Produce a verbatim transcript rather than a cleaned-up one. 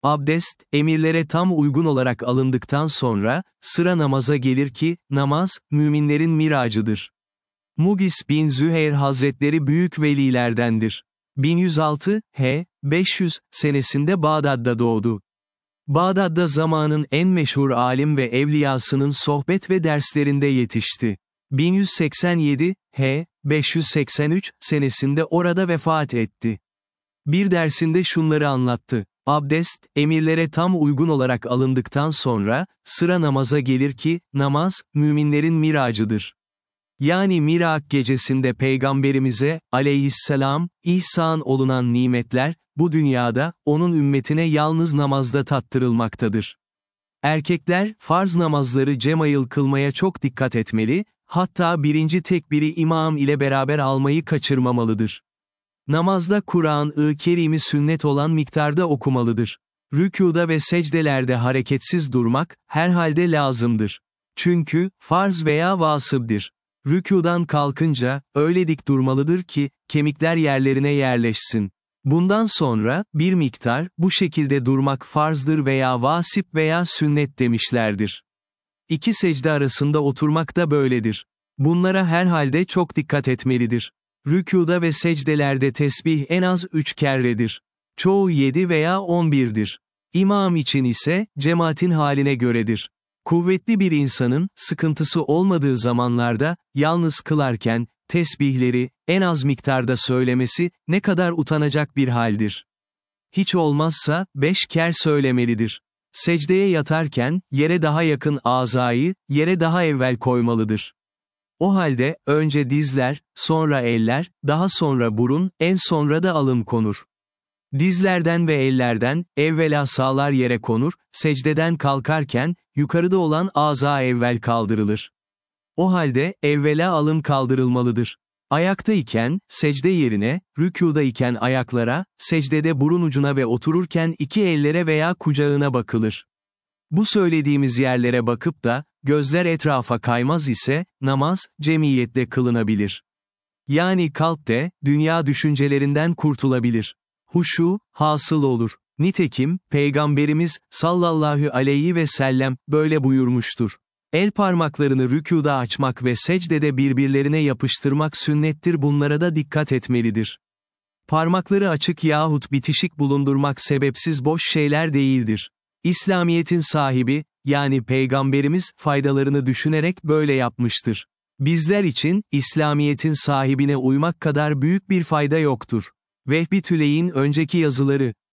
Abdest, emirlere tam uygun olarak alındıktan sonra, sıra namaza gelir ki, namaz, müminlerin miracıdır. Mugis bin Züheyr Hazretleri büyük velilerdendir. bin yüz altı, H. beş yüz, senesinde Bağdat'ta doğdu. Bağdat'ta zamanın en meşhur alim ve evliyasının sohbet ve derslerinde yetişti. bin yüz seksen yedi, H. beş yüz seksen üç, senesinde orada vefat etti. Bir dersinde şunları anlattı. Abdest, emirlere tam uygun olarak alındıktan sonra, sıra namaza gelir ki, namaz, müminlerin miracıdır. Yani Mirak gecesinde Peygamberimize, aleyhisselam, ihsan olunan nimetler, bu dünyada, onun ümmetine yalnız namazda tattırılmaktadır. Erkekler, farz namazları cemayıl kılmaya çok dikkat etmeli, hatta birinci tekbiri imam ile beraber almayı kaçırmamalıdır. Namazda Kur'an-ı Kerim'i sünnet olan miktarda okumalıdır. Rükûda ve secdelerde hareketsiz durmak, herhalde lazımdır. Çünkü, farz veya vasıbdır. Rükûdan kalkınca, öyle dik durmalıdır ki, kemikler yerlerine yerleşsin. Bundan sonra, bir miktar, bu şekilde durmak farzdır veya vasip veya sünnet demişlerdir. İki secde arasında oturmak da böyledir. Bunlara herhalde çok dikkat etmelidir. Rükûda ve secdelerde tesbih en az üç kerredir. Çoğu yedi veya on birdir. İmam için ise, cemaatin haline göredir. Kuvvetli bir insanın, sıkıntısı olmadığı zamanlarda, yalnız kılarken, tesbihleri, en az miktarda söylemesi, ne kadar utanacak bir haldir. Hiç olmazsa, beş ker söylemelidir. Secdeye yatarken, yere daha yakın azayı, yere daha evvel koymalıdır. O halde, önce dizler, sonra eller, daha sonra burun, en sonra da alın konur. Dizlerden ve ellerden, evvela sağlar yere konur, secdeden kalkarken, yukarıda olan aza evvel kaldırılır. O halde, evvela alın kaldırılmalıdır. Ayaktayken, secde yerine, rükûdayken ayaklara, secdede burun ucuna ve otururken iki ellere veya kucağına bakılır. Bu söylediğimiz yerlere bakıp da, gözler etrafa kaymaz ise, namaz, cemiyetle kılınabilir. Yani kalpte, dünya düşüncelerinden kurtulabilir. Huşu, hasıl olur. Nitekim, Peygamberimiz, sallallahu aleyhi ve sellem, böyle buyurmuştur. El parmaklarını rükûda açmak ve secdede birbirlerine yapıştırmak sünnettir, bunlara da dikkat etmelidir. Parmakları açık yahut bitişik bulundurmak sebepsiz boş şeyler değildir. İslamiyet'in sahibi, yani Peygamberimiz, faydalarını düşünerek böyle yapmıştır. Bizler için, İslamiyet'in sahibine uymak kadar büyük bir fayda yoktur. Vehbi Tüley'in önceki yazıları,